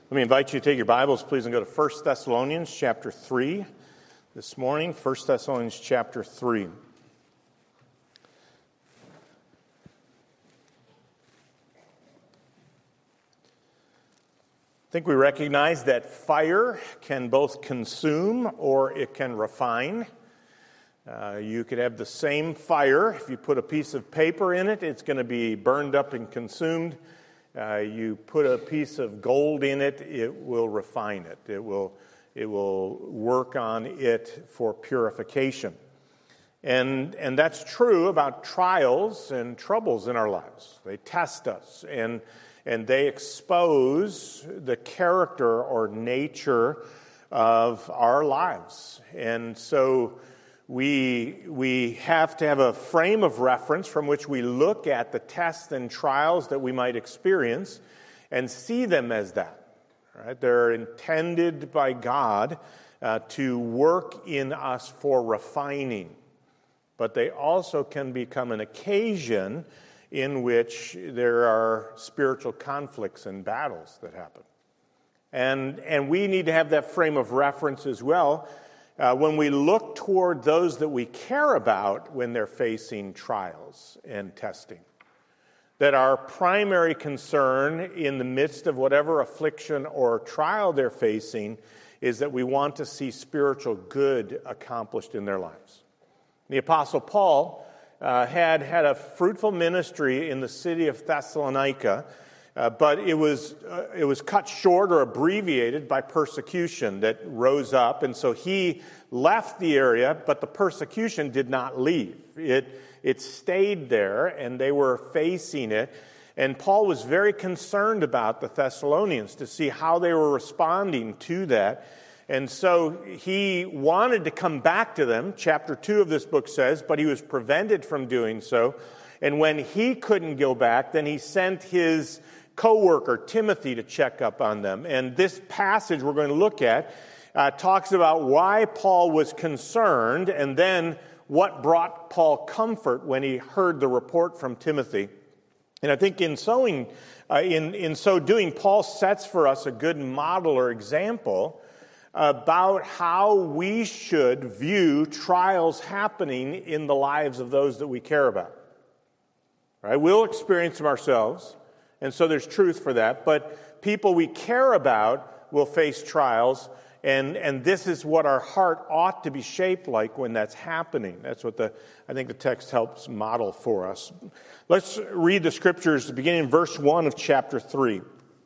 Let me invite you to take your Bibles, please, and go to 1 Thessalonians chapter 3 this morning. 1 Thessalonians chapter 3. I think we recognize that fire can both consume or it can refine. You could have the same fire. If you put a piece of paper in it, it's going to be burned up and consumed. You put a piece of gold in it, it will refine it. It will work on it for purification. And that's true about trials and troubles in our lives. They test us and they expose the character or nature of our lives. And so we have to have a frame of reference from which we look at the tests and trials that we might experience and see them as that. Right? They're intended by God to work in us for refining, but they also can become an occasion in which there are spiritual conflicts and battles that happen. And we need to have that frame of reference as well when we look toward those that we care about when they're facing trials and testing. That our primary concern in the midst of whatever affliction or trial they're facing is that we want to see spiritual good accomplished in their lives. The Apostle Paul had a fruitful ministry in the city of Thessalonica, but it was cut short or abbreviated by persecution that rose up. And so he left the area, but the persecution did not leave. It stayed there, and they were facing it. And Paul was very concerned about the Thessalonians to see how they were responding to that. And so he wanted to come back to them, chapter 2 of this book says, but he was prevented from doing so. And when he couldn't go back, then he sent his co-worker Timothy to check up on them. And this passage we're going to look at talks about why Paul was concerned and then what brought Paul comfort when he heard the report from Timothy. And I think in so doing, Paul sets for us a good model or example about how we should view trials happening in the lives of those that we care about. Right? We'll experience them ourselves. And so there's truth for that. But people we care about will face trials, and this is what our heart ought to be shaped like when that's happening. That's what I think the text helps model for us. Let's read the scriptures beginning in verse 1 of chapter 3.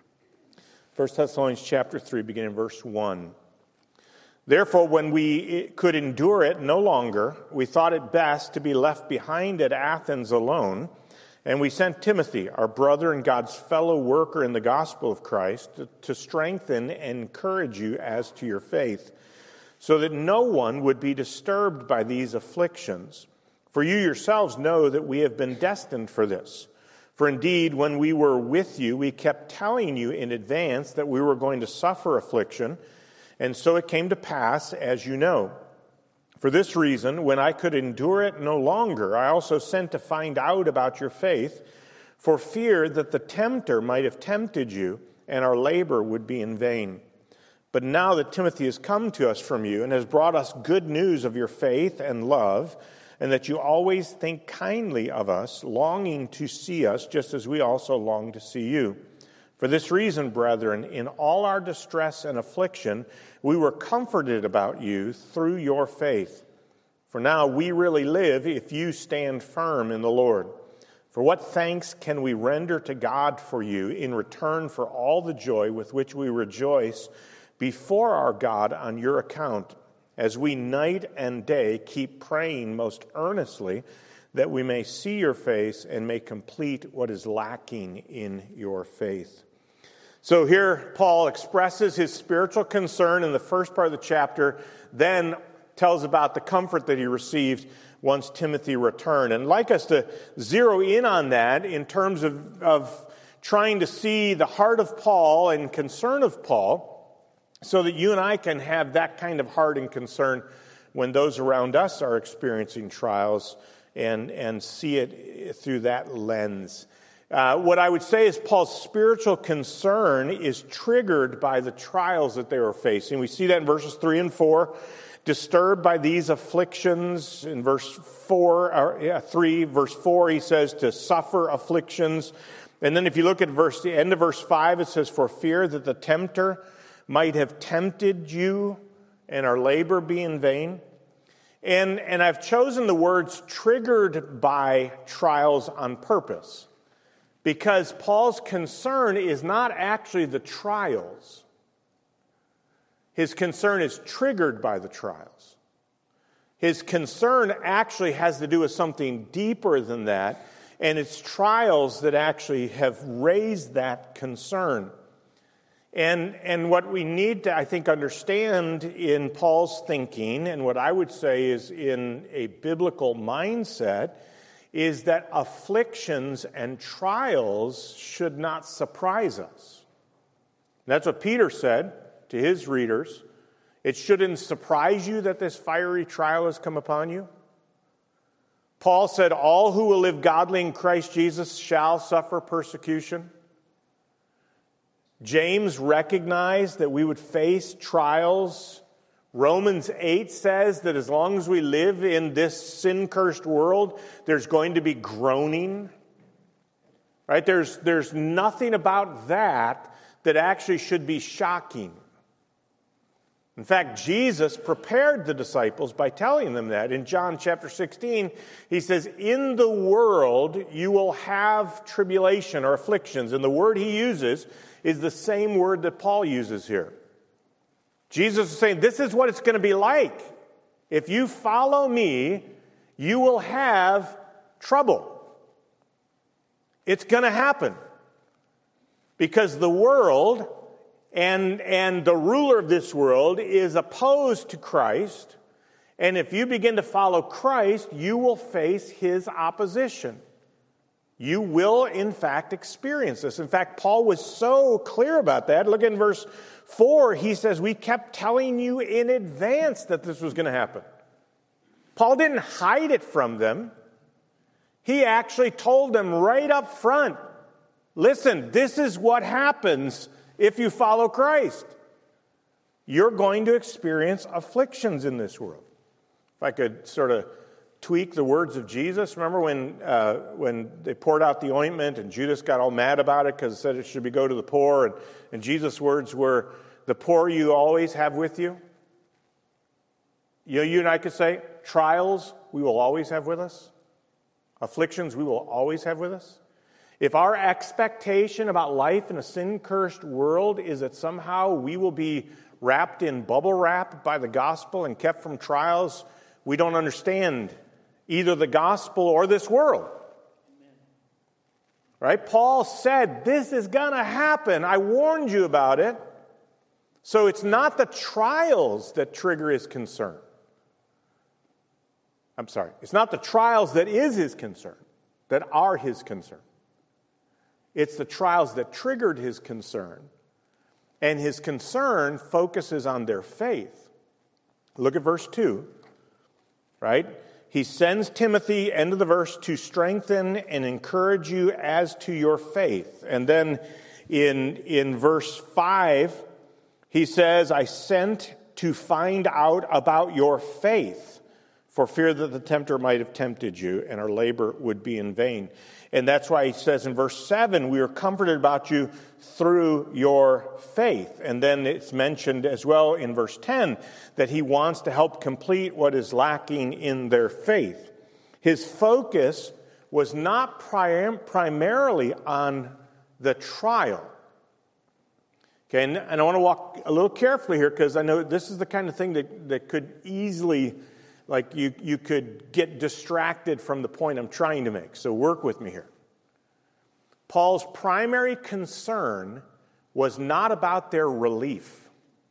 1 Thessalonians chapter 3, beginning in verse 1. Therefore, when we could endure it no longer, we thought it best to be left behind at Athens alone. And we sent Timothy, our brother and God's fellow worker in the gospel of Christ, to strengthen and encourage you as to your faith, so that no one would be disturbed by these afflictions. For you yourselves know that we have been destined for this. For indeed, when we were with you, we kept telling you in advance that we were going to suffer affliction, and so it came to pass, as you know. For this reason, when I could endure it no longer, I also sent to find out about your faith, for fear that the tempter might have tempted you, and our labor would be in vain. But now that Timothy has come to us from you, and has brought us good news of your faith and love, and that you always think kindly of us, longing to see us, just as we also long to see you. For this reason, brethren, in all our distress and affliction, we were comforted about you through your faith. For now we really live if you stand firm in the Lord. For what thanks can we render to God for you in return for all the joy with which we rejoice before our God on your account, as we night and day keep praying most earnestly that we may see your face and may complete what is lacking in your faith. So here Paul expresses his spiritual concern in the first part of the chapter, then tells about the comfort that he received once Timothy returned. And I'd like us to zero in on that in terms of trying to see the heart of Paul and concern of Paul, so that you and I can have that kind of heart and concern when those around us are experiencing trials and see it through that lens. What I would say is Paul's spiritual concern is triggered by the trials that they were facing. We see that in verses 3 and 4. Disturbed by these afflictions. In verse 3, verse 4, he says to suffer afflictions. And then if you look at the end of verse 5, it says, for fear that the tempter might have tempted you and our labor be in vain. And I've chosen the words triggered by trials on purpose, because Paul's concern is not actually the trials. His concern is triggered by the trials. His concern actually has to do with something deeper than that, and it's trials that actually have raised that concern. And what we need to, I think, understand in Paul's thinking, and what I would say is in a biblical mindset, is that afflictions and trials should not surprise us. That's what Peter said to his readers. It shouldn't surprise you that this fiery trial has come upon you. Paul said, all who will live godly in Christ Jesus shall suffer persecution. James recognized that we would face trials. Romans 8 says that as long as we live in this sin-cursed world, there's going to be groaning. Right? There's nothing about that actually should be shocking. In fact, Jesus prepared the disciples by telling them that. In John chapter 16, he says, in the world you will have tribulation or afflictions. And the word he uses is the same word that Paul uses here. Jesus is saying, this is what it's going to be like. If you follow me, you will have trouble. It's going to happen. Because the world and the ruler of this world is opposed to Christ. And if you begin to follow Christ, you will face his opposition. You will, in fact, experience this. In fact, Paul was so clear about that. Look in verse 4. He says, we kept telling you in advance that this was going to happen. Paul didn't hide it from them. He actually told them right up front, listen, this is what happens if you follow Christ. You're going to experience afflictions in this world. If I could sort of tweak the words of Jesus. Remember when they poured out the ointment and Judas got all mad about it because it said it should go to the poor. And Jesus' words were, the poor you always have with you. You and I could say, trials we will always have with us. Afflictions we will always have with us. If our expectation about life in a sin-cursed world is that somehow we will be wrapped in bubble wrap by the gospel and kept from trials, we don't understand either the gospel or this world. Amen. Right? Paul said, this is going to happen. I warned you about it. So it's not the trials that trigger his concern. I'm sorry. It's not the trials that is his concern, that are his concern. It's the trials that triggered his concern. And his concern focuses on their faith. Look at verse 2. Right? He sends Timothy, end of the verse, to strengthen and encourage you as to your faith. And then in verse 5, he says, I sent to find out about your faith, for fear that the tempter might have tempted you, and our labor would be in vain. And that's why he says in verse 7, we are comforted about you through your faith. And then it's mentioned as well in verse 10 that he wants to help complete what is lacking in their faith. His focus was not primarily on the trial. Okay, and I want to walk a little carefully here because I know this is the kind of thing that could easily, like you could get distracted from the point I'm trying to make. So work with me here. Paul's primary concern was not about their relief.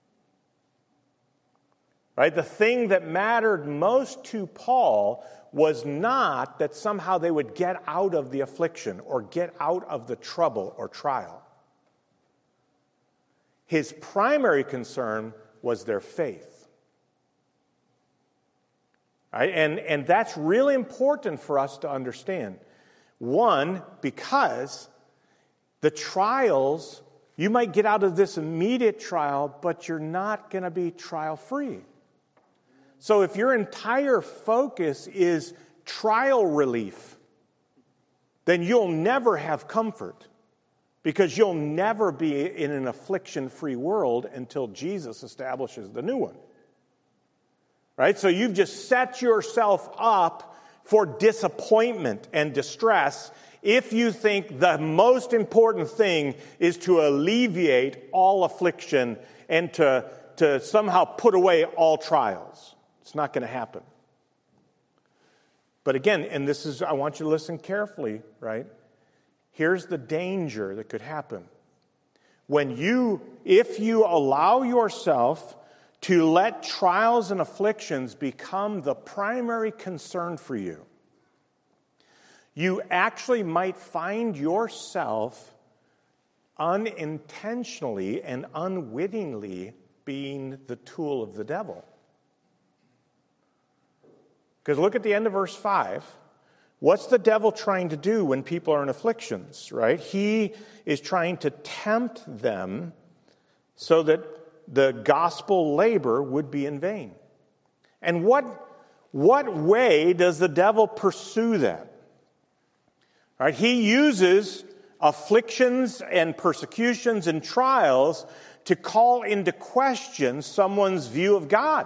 Right? The thing that mattered most to Paul was not that somehow they would get out of the affliction or get out of the trouble or trial. His primary concern was their faith. Right? And that's really important for us to understand. One, because The trials, you might get out of this immediate trial, but you're not going to be trial-free. So if your entire focus is trial relief, then you'll never have comfort, because you'll never be in an affliction-free world until Jesus establishes the new one. Right? So you've just set yourself up for disappointment and distress if you think the most important thing is to alleviate all affliction and to somehow put away all trials. It's not going to happen. But again, and this is, I want you to listen carefully, right? Here's the danger that could happen. If you allow yourself to let trials and afflictions become the primary concern for you, you actually might find yourself unintentionally and unwittingly being the tool of the devil. Because look at the end of verse 5. What's the devil trying to do when people are in afflictions, right? He is trying to tempt them so that the gospel labor would be in vain. And what way does the devil pursue that? Right? He uses afflictions and persecutions and trials to call into question someone's view of God.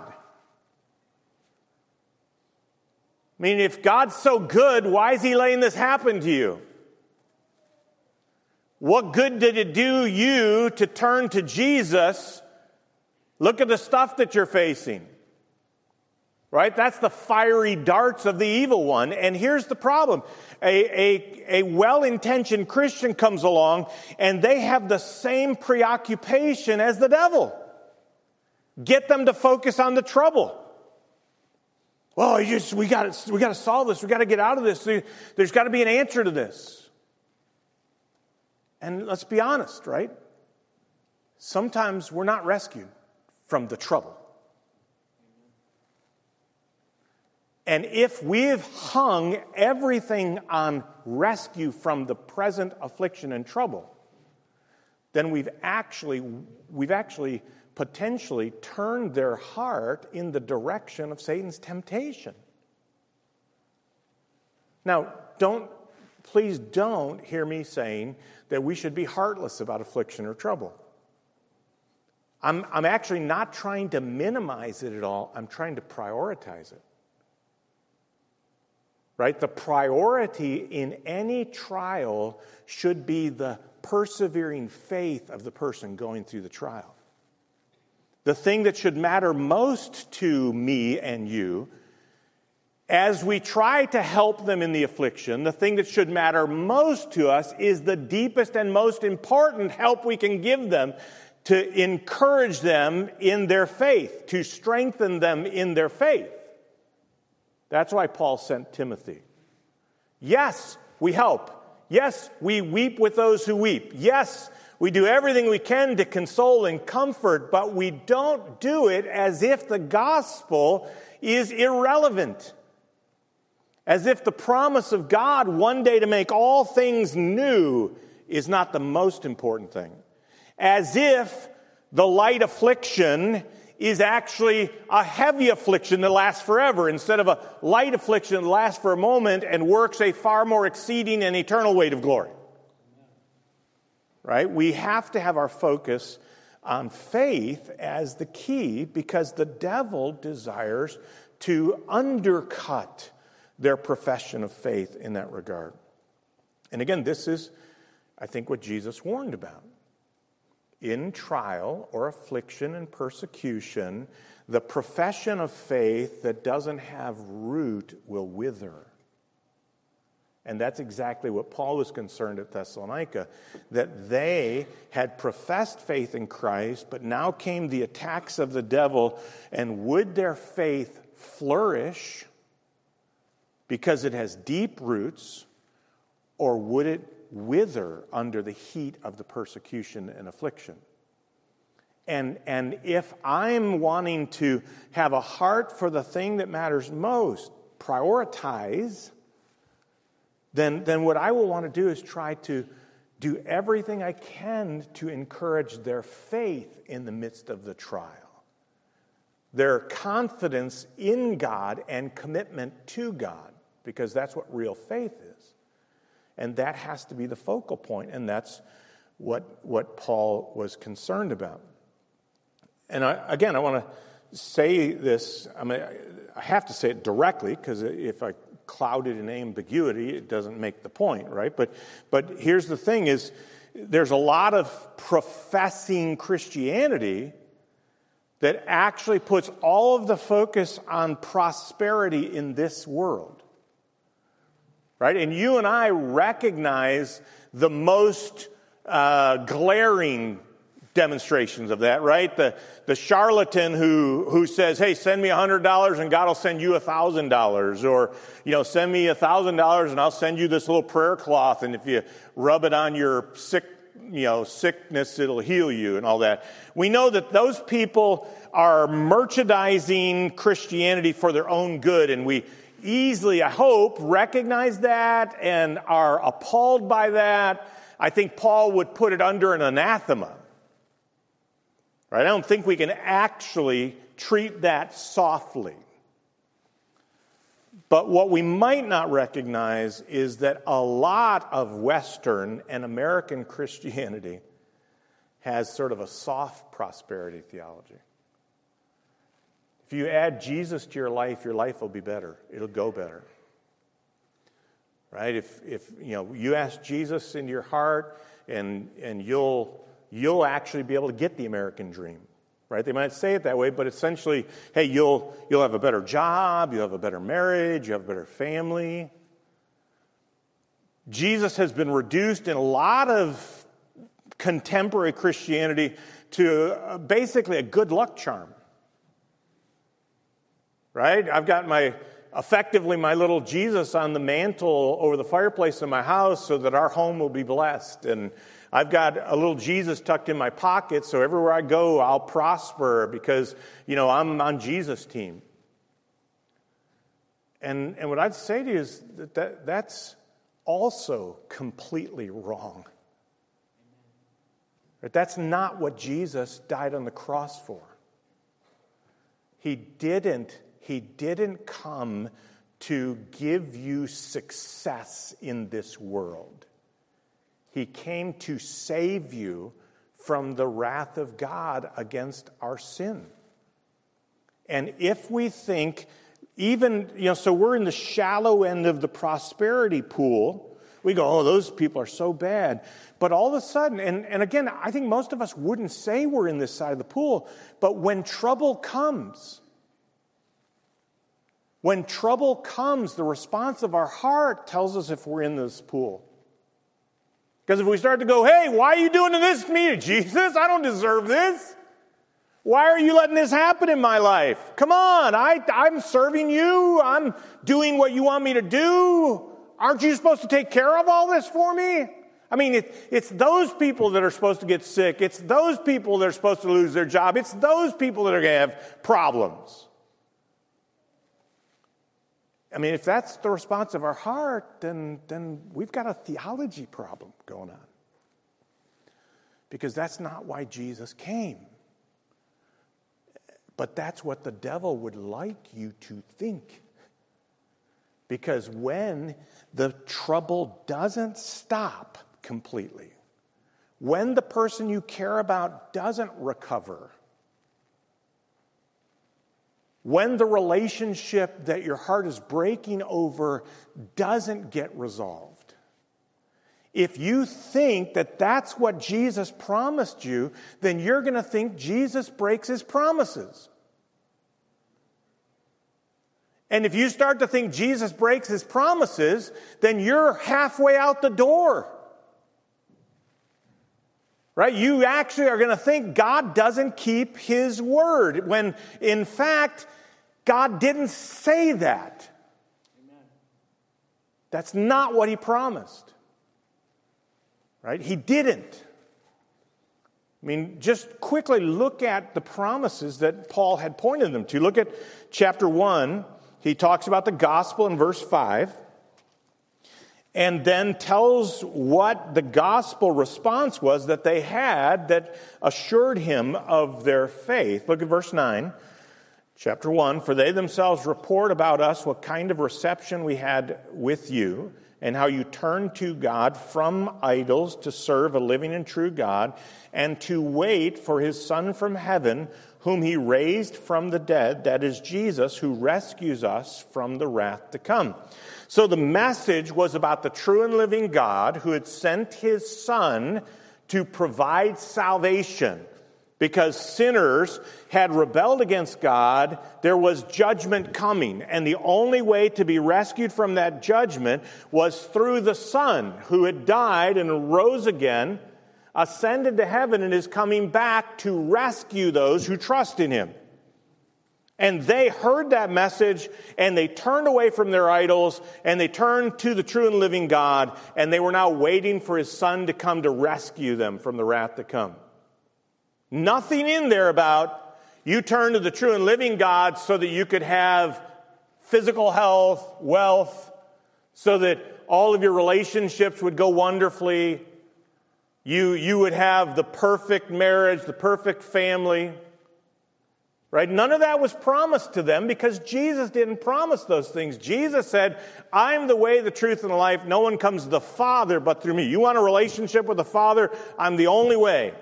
I mean, if God's so good, why is he letting this happen to you? What good did it do you to turn to Jesus? Look at the stuff that you're facing. Right? That's the fiery darts of the evil one. And here's the problem. A well-intentioned Christian comes along and they have the same preoccupation as the devil. Get them to focus on the trouble. Well, we got to solve this. We got to get out of this. There's got to be an answer to this. And let's be honest, right? Sometimes we're not rescued from the trouble. And if we've hung everything on rescue from the present affliction and trouble, then we've actually potentially turned their heart in the direction of Satan's temptation. Now, please don't hear me saying that we should be heartless about affliction or trouble. I'm actually not trying to minimize it at all. I'm trying to prioritize it. Right? The priority in any trial should be the persevering faith of the person going through the trial. The thing that should matter most to me and you, as we try to help them in the affliction, the thing that should matter most to us is the deepest and most important help we can give them to encourage them in their faith, to strengthen them in their faith. That's why Paul sent Timothy. Yes, we help. Yes, we weep with those who weep. Yes, we do everything we can to console and comfort, but we don't do it as if the gospel is irrelevant. As if the promise of God one day to make all things new is not the most important thing. As if the light affliction is actually a heavy affliction that lasts forever instead of a light affliction that lasts for a moment and works a far more exceeding and eternal weight of glory. Right? We have to have our focus on faith as the key because the devil desires to undercut their profession of faith in that regard. And again, this is, I think, what Jesus warned about. In trial or affliction and persecution, the profession of faith that doesn't have root will wither. And that's exactly what Paul was concerned at Thessalonica, that they had professed faith in Christ, but now came the attacks of the devil, and would their faith flourish because it has deep roots, or would it wither under the heat of the persecution and affliction? And if I'm wanting to have a heart for the thing that matters most, prioritize, then what I will want to do is try to do everything I can to encourage their faith in the midst of the trial, their confidence in God and commitment to God, because that's what real faith is. And that has to be the focal point, and that's what Paul was concerned about. And I want to say this, I have to say it directly, because if I cloud it in ambiguity, it doesn't make the point, right? But here's the thing is, there's a lot of professing Christianity that actually puts all of the focus on prosperity in this world, right? And you and I recognize the most glaring demonstrations of that, right? The charlatan who says, hey, send me $100 and God will send you $1,000, or, send me $1,000 and I'll send you this little prayer cloth, and if you rub it on your sickness, it'll heal you, and all that. We know that those people are merchandising Christianity for their own good, and we easily, I hope, recognize that and are appalled by that. I think Paul would put it under an anathema. Right? I don't think we can actually treat that softly. But what we might not recognize is that a lot of Western and American Christianity has sort of a soft prosperity theology. If you add Jesus to your life will be better. It'll go better. Right? If you ask Jesus into your heart, and you'll actually be able to get the American dream, right? They might say it that way, but essentially, hey, you'll have a better job, you'll have a better marriage, you have a better family. Jesus has been reduced in a lot of contemporary Christianity to basically a good luck charm, right? I've got effectively my little Jesus on the mantle over the fireplace in my house so that our home will be blessed, and I've got a little Jesus tucked in my pocket, so everywhere I go, I'll prosper because, I'm on Jesus' team. And what I'd say to you is that's also completely wrong. That's not what Jesus died on the cross for. He didn't come to give you success in this world. He came to save you from the wrath of God against our sin. And if we think, so we're in the shallow end of the prosperity pool, we go, oh, those people are so bad. But all of a sudden, and again, I think most of us wouldn't say we're in this side of the pool, but when trouble comes, the response of our heart tells us if we're in this pool. Because if we start to go, hey, why are you doing this to me, Jesus? I don't deserve this. Why are you letting this happen in my life? Come on, I'm serving you. I'm doing what you want me to do. Aren't you supposed to take care of all this for me? I mean, it's those people that are supposed to get sick. It's those people that are supposed to lose their job. It's those people that are going to have problems. I mean, if that's the response of our heart, then we've got a theology problem going on. Because that's not why Jesus came. But that's what the devil would like you to think. Because when the trouble doesn't stop completely, when the person you care about doesn't recover, when the relationship that your heart is breaking over doesn't get resolved, if you think that that's what Jesus promised you, then you're going to think Jesus breaks his promises. And if you start to think Jesus breaks his promises, then you're halfway out the door. Right? You actually are going to think God doesn't keep his word, when in fact, God didn't say that. Amen. That's not what he promised. Right? He didn't. I mean, just quickly look at the promises that Paul had pointed them to. Look at chapter 1. He talks about the gospel in verse 5. and then tells what the gospel response was that they had that assured him of their faith. Look at verse 9, chapter 1. For they themselves report about us what kind of reception we had with you, and how you turned to God from idols to serve a living and true God, and to wait for his Son from heaven, whom he raised from the dead, that is Jesus, who rescues us from the wrath to come. So the message was about the true and living God who had sent his Son to provide salvation. Because sinners had rebelled against God, there was judgment coming. And the only way to be rescued from that judgment was through the Son, who had died and rose again, ascended to heaven, and is coming back to rescue those who trust in him. And they heard that message, and they turned away from their idols, and they turned to the true and living God, and they were now waiting for his Son to come to rescue them from the wrath to come. Nothing in there about you turn to the true and living God so that you could have physical health, wealth, so that all of your relationships would go wonderfully. You would have the perfect marriage, the perfect family. Right? None of that was promised to them because Jesus didn't promise those things. Jesus said, I'm the way, the truth, and the life. No one comes to the Father but through me. You want a relationship with the Father? I'm the only way.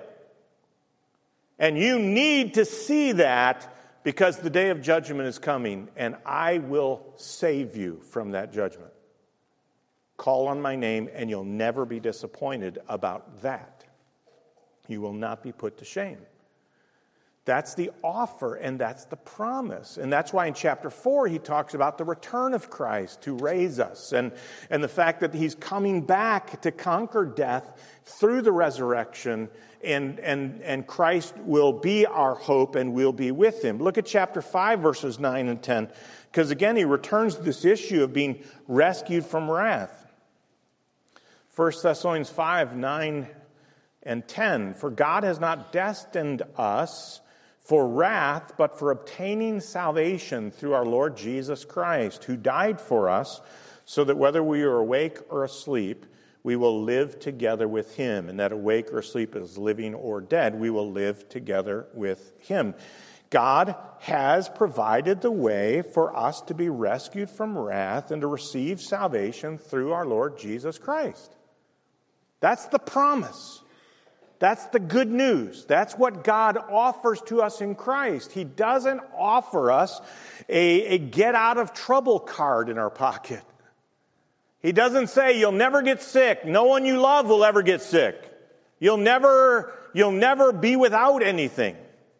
And you need to see that because the day of judgment is coming, and I will save you from that judgment. Call on my name, and you'll never be disappointed about that. You will not be put to shame. That's the offer, and that's the promise. And that's why in chapter 4 he talks about the return of Christ to raise us, and the fact that he's coming back to conquer death through the resurrection, and Christ will be our hope, and we'll be with him. Look at chapter 5, verses 9 and 10, because again he returns to this issue of being rescued from wrath. 1 Thessalonians 5, 9 and 10, for God has not destined us for wrath, but for obtaining salvation through our Lord Jesus Christ, who died for us, so that whether we are awake or asleep, we will live together with him. And that awake or asleep is living or dead, we will live together with him. God has provided the way for us to be rescued from wrath and to receive salvation through our Lord Jesus Christ. That's the promise. That's the good news. That's what God offers to us in Christ. He doesn't offer us a get-out-of-trouble card in our pocket. He doesn't say, you'll never get sick. No one you love will ever get sick. You'll never be without anything.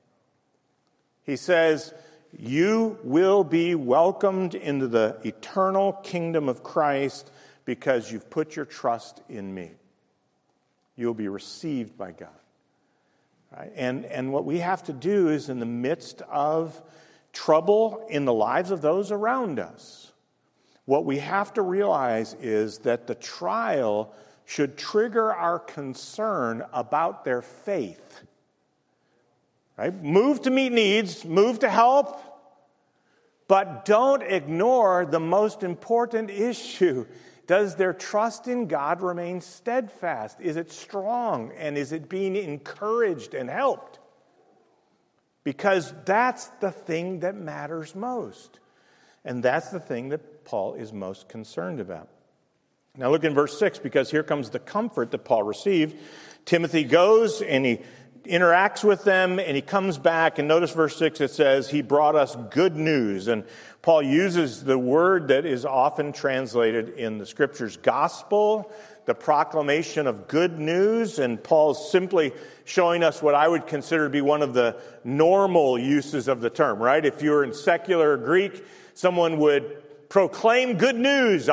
He says, you will be welcomed into the eternal kingdom of Christ because you've put your trust in me. You'll be received by God. Right? And what we have to do is, in the midst of trouble in the lives of those around us, what we have to realize is that the trial should trigger our concern about their faith. Right? Move to meet needs, move to help, but don't ignore the most important issue. Does their trust in God remain steadfast? Is it strong? And is it being encouraged and helped? Because that's the thing that matters most. And that's the thing that Paul is most concerned about. Now look in verse 6, because here comes the comfort that Paul received. Timothy goes and he interacts with them, and he comes back, and notice verse 6, it says, he brought us good news. And Paul uses the word that is often translated in the Scriptures, gospel, the proclamation of good news, and Paul's simply showing us what I would consider to be one of the normal uses of the term, right? If you were in secular Greek, someone would proclaim good news,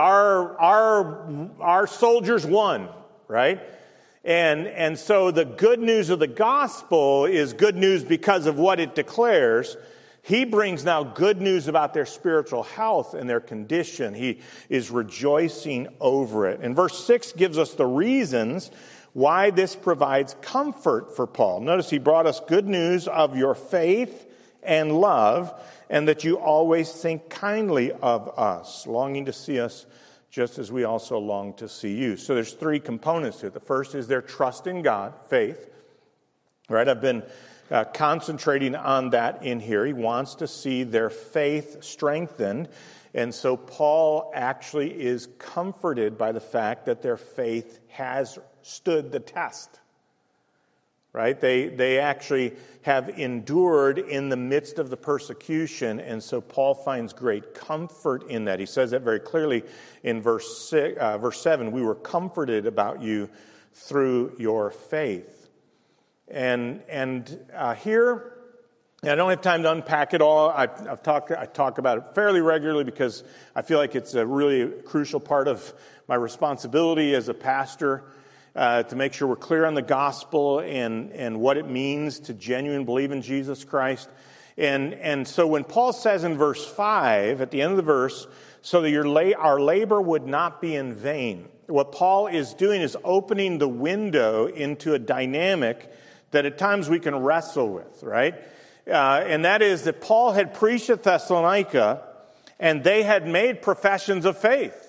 our soldiers won, right? And so the good news of the gospel is good news because of what it declares. He brings now good news about their spiritual health and their condition. He is rejoicing over it. And verse 6 gives us the reasons why this provides comfort for Paul. Notice he brought us good news of your faith and love, and that you always think kindly of us, longing to see us just as we also long to see you. So there's three components to it. The first is their trust in God, faith. Right? I've been concentrating on that in here. He wants to see their faith strengthened. And so Paul actually is comforted by the fact that their faith has stood the test. Right? They actually have endured in the midst of the persecution, and so Paul finds great comfort in that. He says that very clearly in verse 7, we were comforted about you through your faith. And here, I don't have time to unpack it all. I talk about it fairly regularly because I feel like it's a really crucial part of my responsibility as a pastor. To make sure we're clear on the gospel and what it means to genuinely believe in Jesus Christ. And so when Paul says in verse 5, at the end of the verse, so that our labor would not be in vain, what Paul is doing is opening the window into a dynamic that at times we can wrestle with, right? And that is that Paul had preached at Thessalonica, and they had made professions of faith.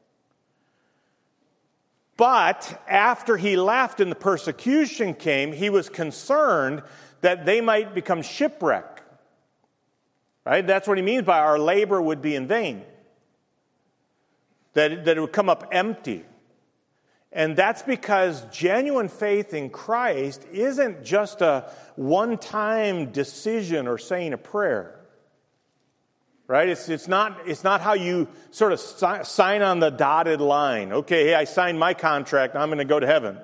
But after he left and the persecution came, he was concerned that they might become shipwrecked. Right? That's what he means by our labor would be in vain. That it would come up empty. And that's because genuine faith in Christ isn't just a one-time decision or saying a prayer. Right? It's not how you sort of sign on the dotted line. Okay, hey, I signed my contract, I'm going to go to heaven.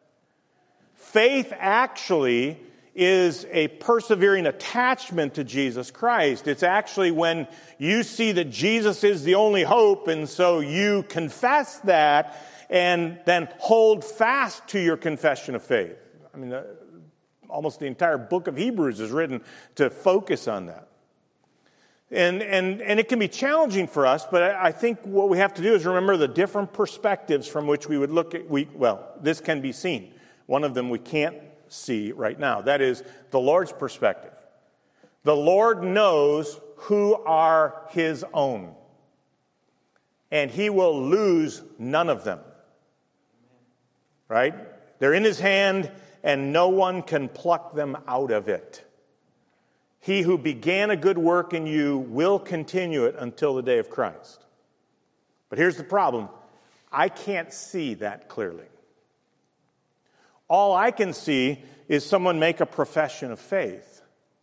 Faith actually is a persevering attachment to Jesus Christ. It's actually when you see that Jesus is the only hope, and so you confess that and then hold fast to your confession of faith. I mean, almost the entire book of Hebrews is written to focus on that. And it can be challenging for us, but I think what we have to do is remember the different perspectives from which we would look at, this can be seen. One of them we can't see right now. That is the Lord's perspective. The Lord knows who are His own, and He will lose none of them. Right? They're in His hand, and no one can pluck them out of it. He who began a good work in you will continue it until the day of Christ. But here's the problem. I can't see that clearly. All I can see is someone make a profession of faith.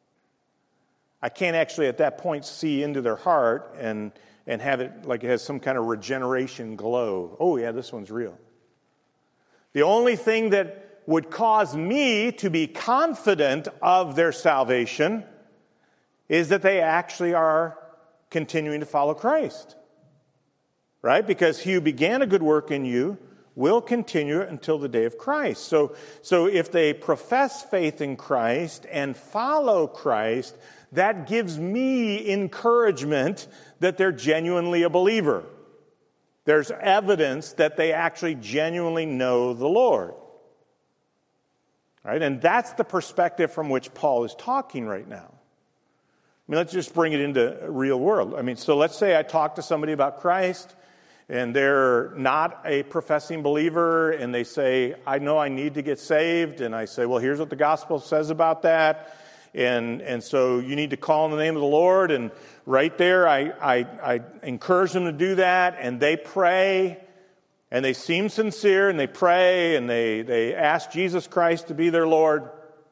I can't actually at that point see into their heart and have it like it has some kind of regeneration glow. Oh yeah, this one's real. The only thing that would cause me to be confident of their salvation is that they actually are continuing to follow Christ. Right? Because he who began a good work in you will continue it until the day of Christ. So if they profess faith in Christ and follow Christ, that gives me encouragement that they're genuinely a believer. There's evidence that they actually genuinely know the Lord. Right? And that's the perspective from which Paul is talking right now. I mean, let's just bring it into real world. I mean, so let's say I talk to somebody about Christ, and they're not a professing believer, and they say, I know I need to get saved, and I say, well, here's what the gospel says about that, and so you need to call on the name of the Lord, and right there I encourage them to do that, and they pray, and they seem sincere, and they pray, and they ask Jesus Christ to be their Lord,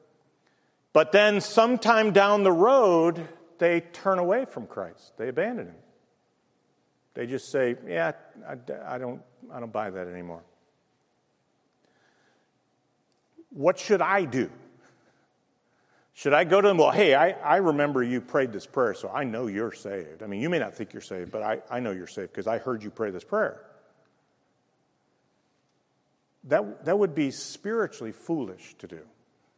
but then sometime down the road, they turn away from Christ. They abandon Him. They just say, yeah, I don't buy that anymore. What should I do? Should I go to them? Well, hey, I remember you prayed this prayer, so I know you're saved. I mean, you may not think you're saved, but I know you're saved because I heard you pray this prayer. That would be spiritually foolish to do.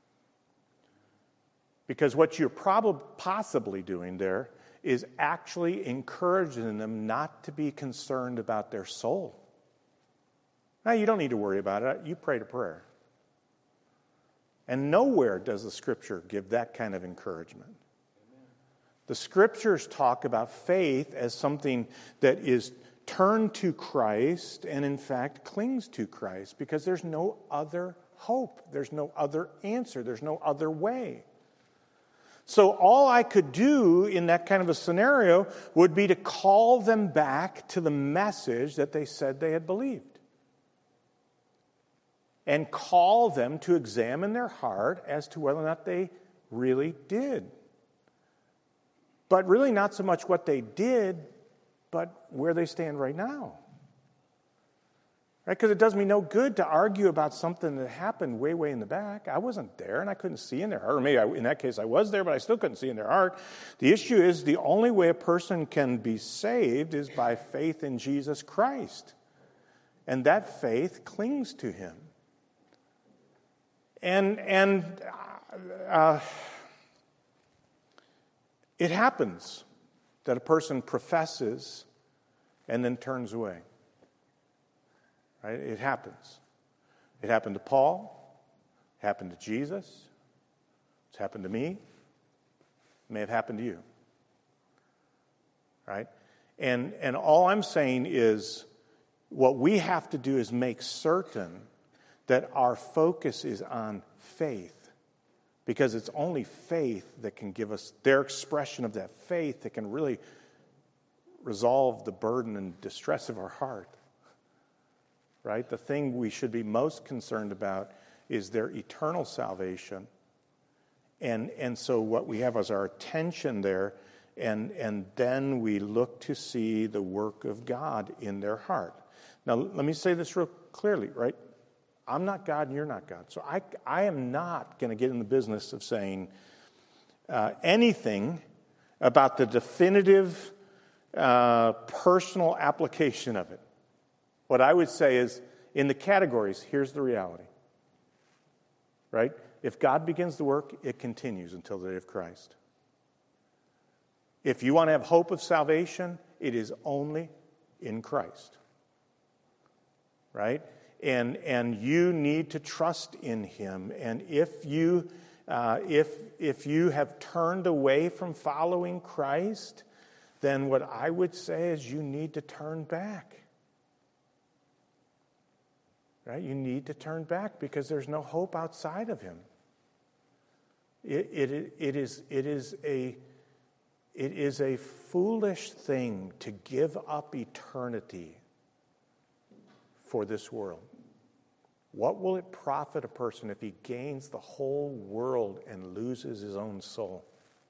Because what you're possibly doing there is actually encouraging them not to be concerned about their soul. Now, you don't need to worry about it. You prayed a prayer. And nowhere does the Scripture give that kind of encouragement. Amen. The Scriptures talk about faith as something that is turned to Christ and in fact clings to Christ because there's no other hope. There's no other answer. There's no other way. So all I could do in that kind of a scenario would be to call them back to the message that they said they had believed. And call them to examine their heart as to whether or not they really did. But really not so much what they did, but where they stand right now. Right? Because it does me no good to argue about something that happened way, way in the back. I wasn't there and I couldn't see in their heart. Or maybe in that case I was there, but I still couldn't see in their heart. The issue is the only way a person can be saved is by faith in Jesus Christ. And that faith clings to him. And it happens that a person professes and then turns away. Right? It happens. It happened to Paul. It happened to Jesus. It's happened to me. It may have happened to you. Right? And all I'm saying is what we have to do is make certain that our focus is on faith, because it's only faith that can give us their expression of that faith that can really resolve the burden and distress of our heart. Right? The thing we should be most concerned about is their eternal salvation. And so what we have is our attention there, and then we look to see the work of God in their heart. Now, let me say this real clearly, right? I'm not God and you're not God. So I am not going to get in the business of saying anything about the definitive personal application of it. What I would say is, in the categories, here's the reality. Right? If God begins the work, it continues until the day of Christ. If you want to have hope of salvation, it is only in Christ. Right? And you need to trust in Him. And if you have turned away from following Christ, then what I would say is you need to turn back. Right? You need to turn back because there's no hope outside of Him. It is a foolish thing to give up eternity for this world. What will it profit a person if he gains the whole world and loses his own soul?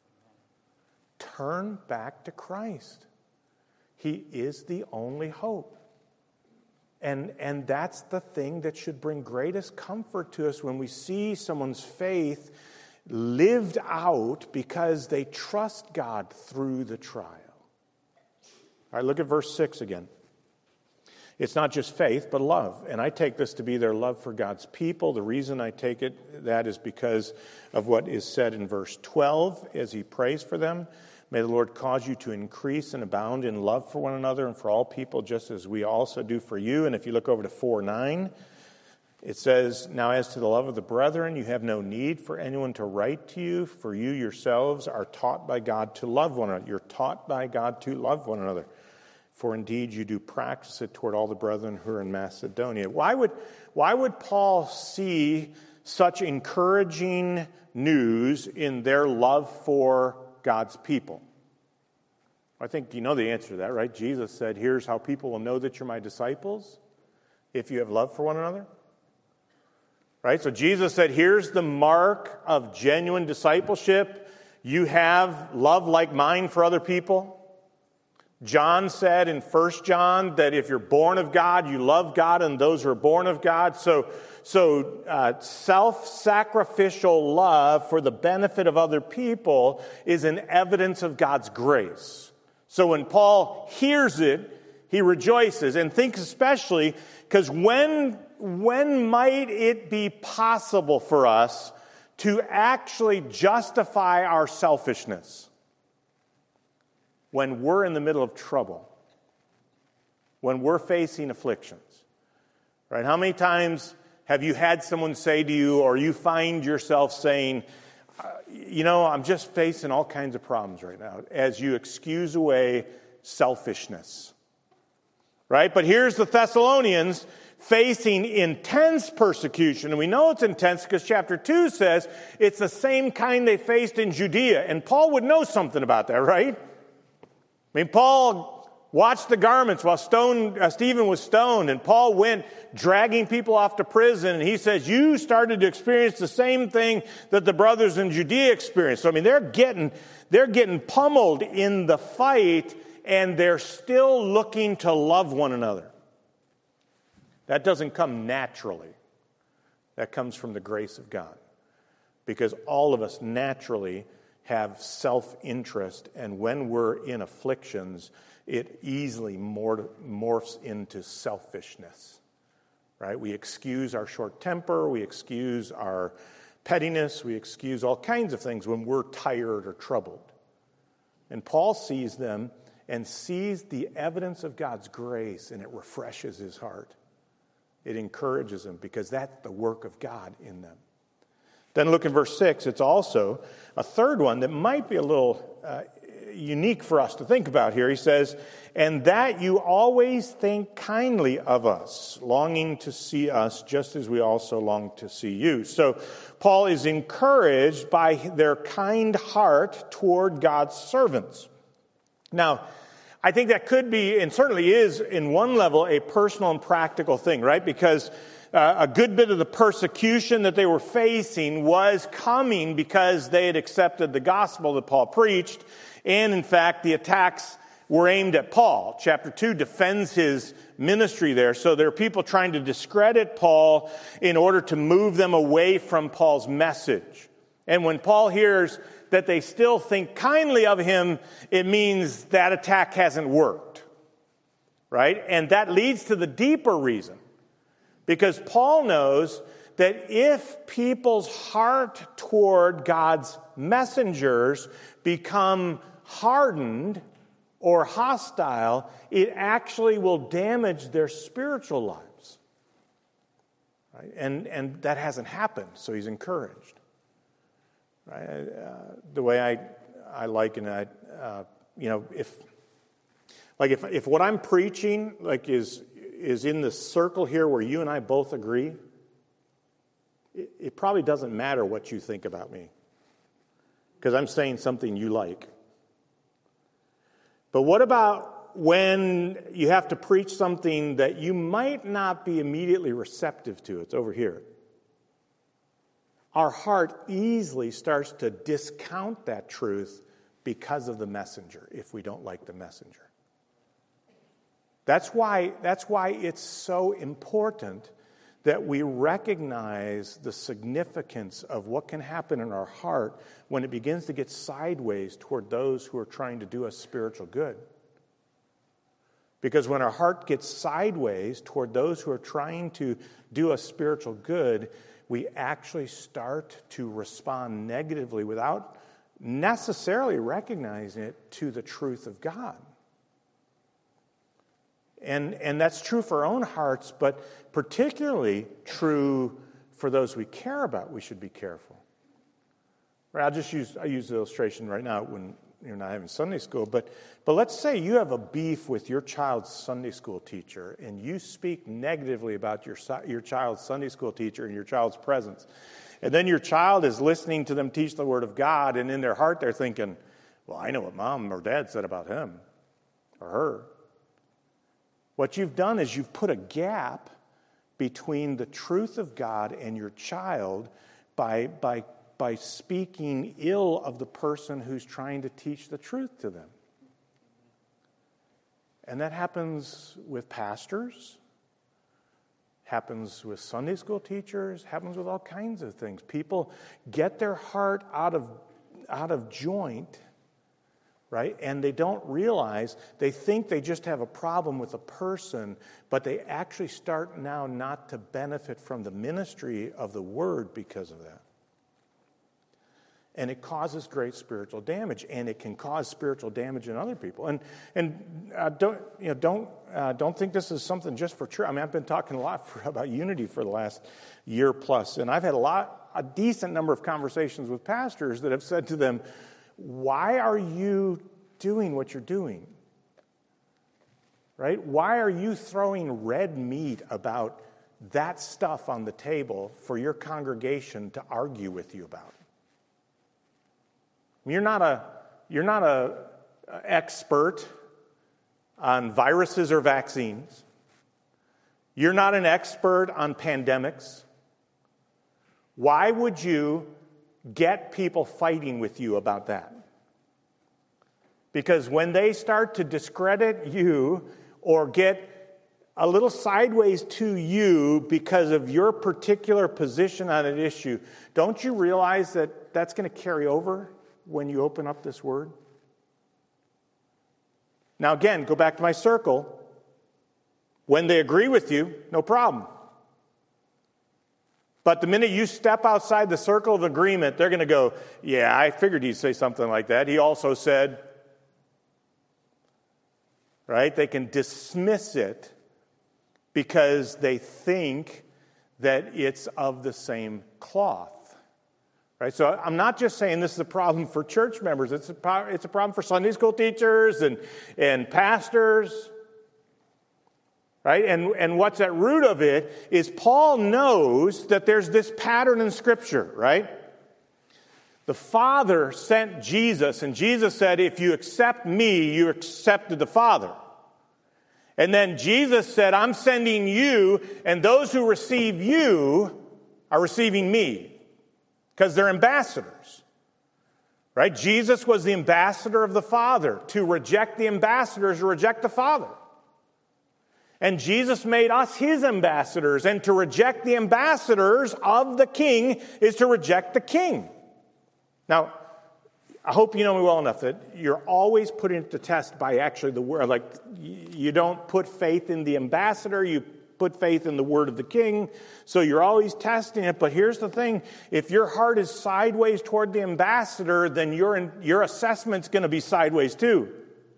Turn back to Christ. He is the only hope. And that's the thing that should bring greatest comfort to us when we see someone's faith lived out because they trust God through the trial. All right, look at verse 6 again. It's not just faith, but love. And I take this to be their love for God's people. The reason I take that is because of what is said in verse 12 as he prays for them. May the Lord cause you to increase and abound in love for one another and for all people, just as we also do for you. And if you look over to 4:9, it says, now as to the love of the brethren, you have no need for anyone to write to you, for you yourselves are taught by God to love one another. You're taught by God to love one another. For indeed you do practice it toward all the brethren who are in Macedonia. Why would Paul see such encouraging news in their love for God's people? I think you know the answer to that, right? Jesus said, here's how people will know that you're my disciples, if you have love for one another. Right? So Jesus said, here's the mark of genuine discipleship. You have love like mine for other people. John said in 1 John that if you're born of God, you love God and those who are born of God. So self-sacrificial love for the benefit of other people is an evidence of God's grace. So when Paul hears it, he rejoices and thinks especially because when might it be possible for us to actually justify our selfishness? When we're in the middle of trouble, when we're facing afflictions, right? How many times have you had someone say to you, or you find yourself saying, I'm just facing all kinds of problems right now, as you excuse away selfishness? right? But here's the Thessalonians facing intense persecution. And we know it's intense because chapter 2 says it's the same kind they faced in Judea. And Paul would know something about that, right? I mean, Paul watched the garments while Stephen was stoned, and Paul went dragging people off to prison, and he says, you started to experience the same thing that the brothers in Judea experienced. So, I mean, they're getting pummeled in the fight, and they're still looking to love one another. That doesn't come naturally. That comes from the grace of God. Because all of us naturally have self-interest, and when we're in afflictions, it easily morphs into selfishness, right? We excuse our short temper, we excuse our pettiness, we excuse all kinds of things when we're tired or troubled. And Paul sees them and sees the evidence of God's grace, and it refreshes his heart. It encourages him because that's the work of God in them. Then look in verse 6. It's also a third one that might be a little unique for us to think about here. He says, and that you always think kindly of us, longing to see us just as we also long to see you. So Paul is encouraged by their kind heart toward God's servants. Now, I think that could be, and certainly is, in one level, a personal and practical thing, right? Because a good bit of the persecution that they were facing was coming because they had accepted the gospel that Paul preached. And in fact, the attacks were aimed at Paul. Chapter 2 defends his ministry there. So there are people trying to discredit Paul in order to move them away from Paul's message. And when Paul hears that they still think kindly of him, it means that attack hasn't worked, right? And that leads to the deeper reason. Because Paul knows that if people's heart toward God's messengers become hardened or hostile, it actually will damage their spiritual lives. Right? And that hasn't happened, so he's encouraged. Right? The way I liken it, if what I'm preaching is in the circle here where you and I both agree, it probably doesn't matter what you think about me, because I'm saying something you like. But what about when you have to preach something that you might not be immediately receptive to? It's over here. Our heart easily starts to discount that truth because of the messenger, if we don't like the messenger. That's why it's so important that we recognize the significance of what can happen in our heart when it begins to get sideways toward those who are trying to do us spiritual good. Because when our heart gets sideways toward those who are trying to do us spiritual good, we actually start to respond negatively without necessarily recognizing it to the truth of God. And that's true for our own hearts, but particularly true for those we care about. We should be careful. Right, I use the illustration right now when you're not having Sunday school, but let's say you have a beef with your child's Sunday school teacher, and you speak negatively about your child's Sunday school teacher in your child's presence. And then your child is listening to them teach the Word of God, and in their heart they're thinking, well, I know what mom or dad said about him or her. What you've done is you've put a gap between the truth of God and your child by speaking ill of the person who's trying to teach the truth to them. And that happens with pastors, happens with Sunday school teachers, happens with all kinds of things. People get their heart out of joint, right? And they don't realize, they think they just have a problem with a person, but they actually start now not to benefit from the ministry of the Word because of that. And it causes great spiritual damage, and it can cause spiritual damage in other people. And don't think this is something just for church. I mean, I've been talking a lot about unity for the last year plus, and I've had a decent number of conversations with pastors that have said to them, why are you doing what you're doing? right? Why are you throwing red meat about that stuff on the table for your congregation to argue with you about? You're not a expert on viruses or vaccines. You're not an expert on pandemics. Why would you get people fighting with you about that? Because when they start to discredit you or get a little sideways to you because of your particular position on an issue, don't you realize that that's going to carry over when you open up this word? Now again, go back to my circle. When they agree with you, no problem. But the minute you step outside the circle of agreement, they're going to go, yeah, I figured he'd say something like that. He also said, right? They can dismiss it because they think that it's of the same cloth. Right? So I'm not just saying this is a problem for church members. It's a problem for Sunday school teachers and pastors. Right? And what's at root of it is Paul knows that there's this pattern in Scripture, right? The Father sent Jesus, and Jesus said, if you accept me, you accepted the Father. And then Jesus said, I'm sending you, and those who receive you are receiving me, because they're ambassadors. Right? Jesus was the ambassador of the Father. To reject the ambassador is to reject the Father. And Jesus made us his ambassadors, and to reject the ambassadors of the King is to reject the King. Now, I hope you know me well enough that you're always putting it to test by actually the word. Like, you don't put faith in the ambassador, you put faith in the word of the King. So you're always testing it. But here's the thing. If your heart is sideways toward the ambassador, then your assessment's going to be sideways too.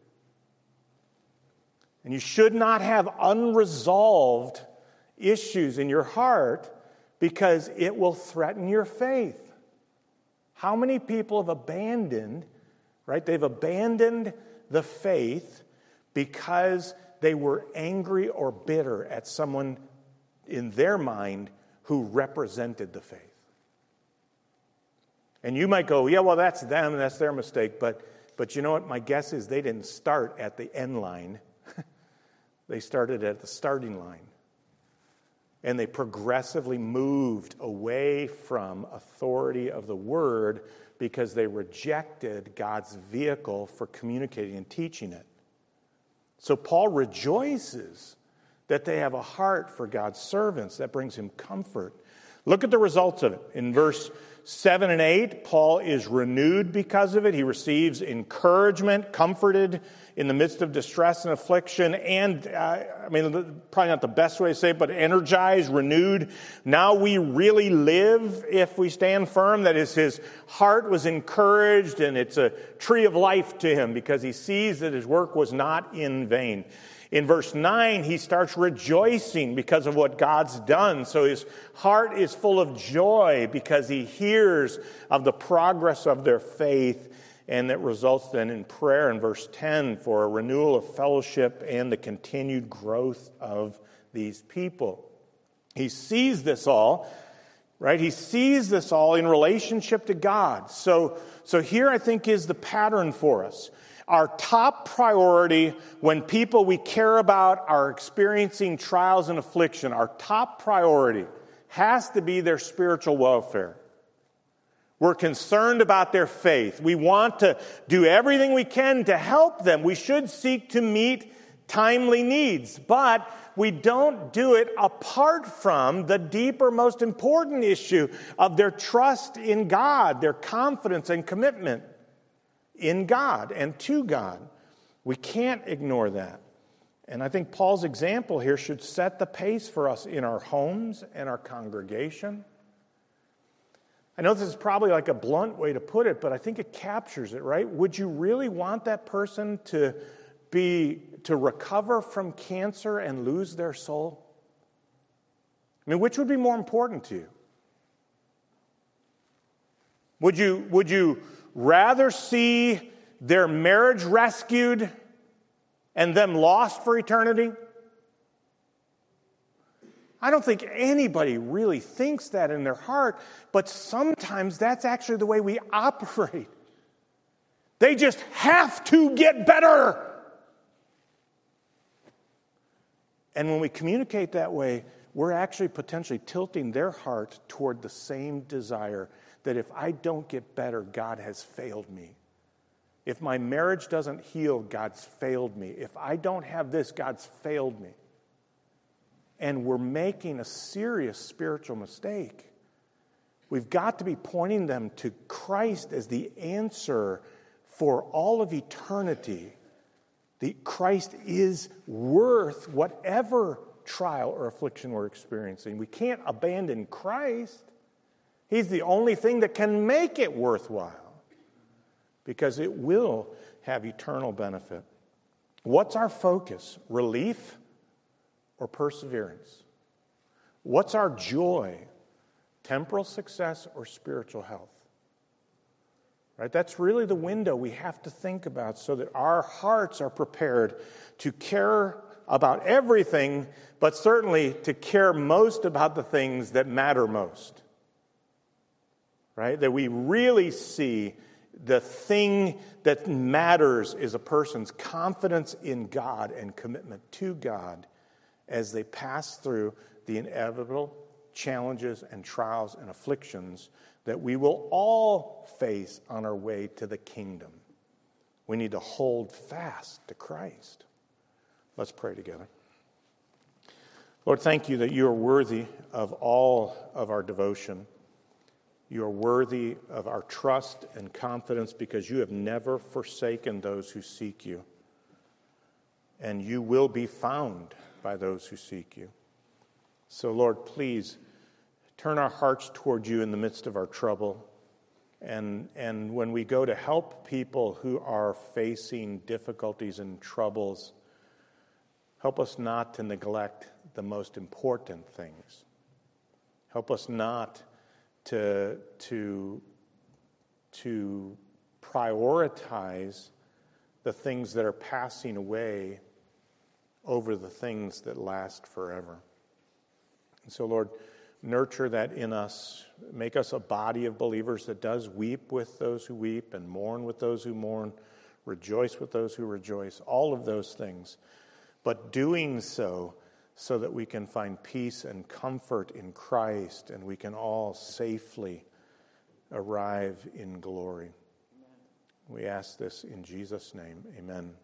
And you should not have unresolved issues in your heart because it will threaten your faith. How many people have abandoned, right? They've abandoned the faith because they were angry or bitter at someone in their mind who represented the faith. And you might go, yeah, well, that's them, and that's their mistake. But you know what? My guess is they didn't start at the end line. They started at the starting line. And they progressively moved away from authority of the Word because they rejected God's vehicle for communicating and teaching it. So Paul rejoices that they have a heart for God's servants. That brings him comfort. Look at the results of it. In verse 7 and 8, Paul is renewed because of it. He receives encouragement, comforted in the midst of distress and affliction, and, probably not the best way to say it, but energized, renewed. Now we really live if we stand firm. That is, his heart was encouraged, and it's a tree of life to him because he sees that his work was not in vain. In verse 9, he starts rejoicing because of what God's done. So his heart is full of joy because he hears of the progress of their faith, and it results then in prayer in verse 10 for a renewal of fellowship and the continued growth of these people. He sees this all, right? He sees this all in relationship to God. So here I think is the pattern for us. Our top priority when people we care about are experiencing trials and affliction, our top priority has to be their spiritual welfare. We're concerned about their faith. We want to do everything we can to help them. We should seek to meet timely needs, but we don't do it apart from the deeper, most important issue of their trust in God, their confidence and commitment in God and to God. We can't ignore that. And I think Paul's example here should set the pace for us in our homes and our congregation. I know this is probably like a blunt way to put it, but I think it captures it, right? Would you really want that person to recover from cancer and lose their soul? I mean, which would be more important to you? Would you rather see their marriage rescued and them lost for eternity? I don't think anybody really thinks that in their heart, but sometimes that's actually the way we operate. They just have to get better. And when we communicate that way, we're actually potentially tilting their heart toward the same desire that if I don't get better, God has failed me. If my marriage doesn't heal, God's failed me. If I don't have this, God's failed me. And we're making a serious spiritual mistake. We've got to be pointing them to Christ as the answer for all of eternity. Christ is worth whatever trial or affliction we're experiencing. We can't abandon Christ. He's the only thing that can make it worthwhile, because it will have eternal benefit. What's our focus? Relief or perseverance? What's our joy? Temporal success or spiritual health? Right? That's really the window we have to think about so that our hearts are prepared to care about everything, but certainly to care most about the things that matter most. Right? That we really see the thing that matters is a person's confidence in God and commitment to God as they pass through the inevitable challenges and trials and afflictions that we will all face on our way to the kingdom. We need to hold fast to Christ. Let's pray together. Lord, thank you that you are worthy of all of our devotion. You are worthy of our trust and confidence because you have never forsaken those who seek you. And you will be found by those who seek you. So, Lord, please turn our hearts toward you in the midst of our trouble. And when we go to help people who are facing difficulties and troubles, help us not to neglect the most important things. Help us not to prioritize the things that are passing away over the things that last forever. And so, Lord, nurture that in us. Make us a body of believers that does weep with those who weep and mourn with those who mourn, rejoice with those who rejoice, all of those things. But doing so that we can find peace and comfort in Christ and we can all safely arrive in glory. We ask this in Jesus' name. Amen.